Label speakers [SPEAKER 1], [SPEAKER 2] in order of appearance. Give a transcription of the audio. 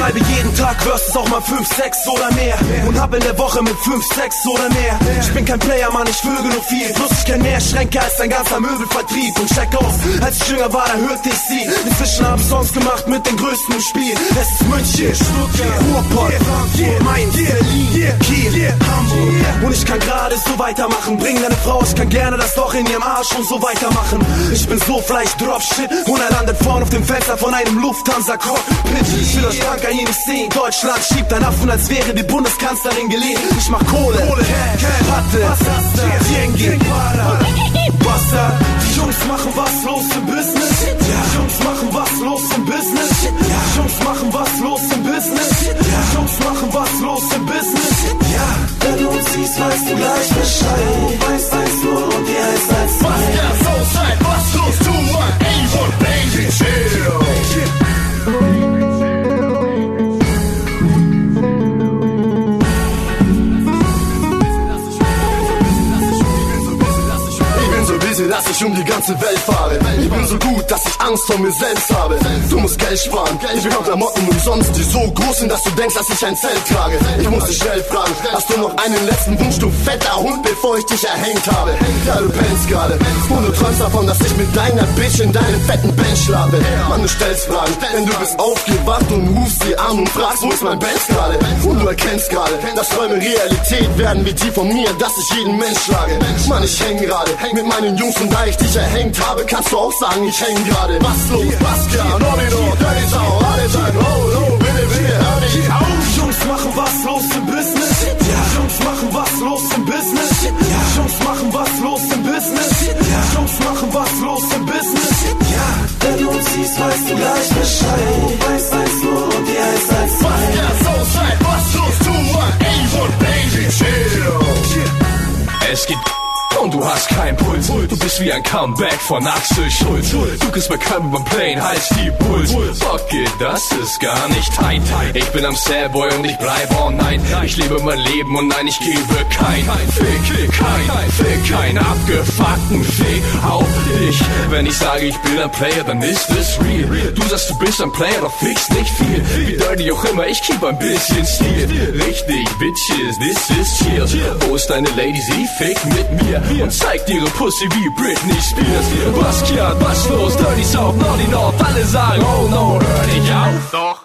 [SPEAKER 1] schreibe jeden Tag Verses, auch mal 5, 6 oder mehr. Und hab in der Woche mit 5, 6 oder mehr. Ich bin kein Player, Mann, ich vögel nur viel. Plus ich kenn mehr Schränke als ein ganzer Möbelvertrieb. Und check aus, als ich jünger war, da hörte ich sie. Inzwischen hab ich Songs gemacht mit den Größten im Spiel. Es ist München, Stuttgart, Ruhrpott, Mainz, Berlin, Kiel, Hamburg. Und ich kann gerade so weitermachen. Bring deine Frau, ich kann gerne das Loch in ihrem Arsch und so weitermachen. Ich bin so Fleisch, Dropshit. Und er landet vorn auf dem Fenster von einem Lufthansa-Cockpit. Ich will das Tanker hier nicht sehen. Deutschland schiebt ein Affen, als wäre die Bundeskanzlerin gelegen. Ich mach Kohle, Patte, Tiengi, Wasser. Die Jungs machen was los im Business. Die Jungs machen was los im Business. Die Jungs machen was los im Business. Die Jungs machen was los im Business. Ja, wenn du uns siehst, weißt du gleich Bescheid. Du weißt 1-0 und die heißt 1-2.
[SPEAKER 2] Was der Soulside, was los, du Mann, A1, Baby, chill. Dass ich um die ganze Welt fahre. Ich bin so gut, dass ich Angst vor mir selbst habe. Du musst Geld sparen, ich bekomme Klamotten umsonst, die so groß sind, dass du denkst, dass ich ein Zelt trage. Ich muss dich schnell fragen, hast du noch einen letzten Wunsch, du fetter Hund, bevor ich dich erhängt habe? Ja, du pennst gerade und du träumst davon, dass ich mit deiner Bitch in deinem fetten Bench schlafe. Mann, du stellst Fragen, denn du bist aufgewacht und rufst sie an und fragst, wo ist mein Benz gerade? Und du erkennst gerade, dass Träume Realität werden wie die von mir, dass ich jeden Mensch schlage. Mann, ich häng gerade mit meinen Jungs und da ich dich erhängt habe, kannst du auch sagen, ich häng gerade. Was los, was ja, Norido, Dirty Sound, alle sagen, oh, bitte, hör dich auf.
[SPEAKER 1] Die Jungs machen was los im Business. Die Jungs machen was los im Business. Die Jungs machen was los im Business. Die Jungs machen was los im Business. Ja, wenn du uns siehst, weißt du gleich Bescheid. Du weißt 1-0 und die heißt 1-2.
[SPEAKER 2] Was der Soulside, was los, du Mann, A1, Baby, chill. Es gibt und du hast keinen Puls. Du bist wie ein Comeback von Axel Schulz. Du kriegst bei keinem beim Playen, heißt die Puls. Fuck it, das ist gar nicht tight. Ich bin am Sadboy und ich bleib all night. Ich lebe mein Leben und nein, ich gebe kein Fick, kein abgefuckten Fick auf dich. Wenn ich sage, ich bin ein Player, dann ist es real. Du sagst, du bist ein Player, doch fix nicht viel. Wie dirty auch immer, ich keep ein bisschen Stil. Richtig, Bitches, this is chill. Wo ist deine Lady, sie fickt mit mir und zeigt ihre Pussy wie Britney Spears. Basquiat, was los, Dirty South, Naughty North, alle sagen, oh no, hör nicht auf. Doch.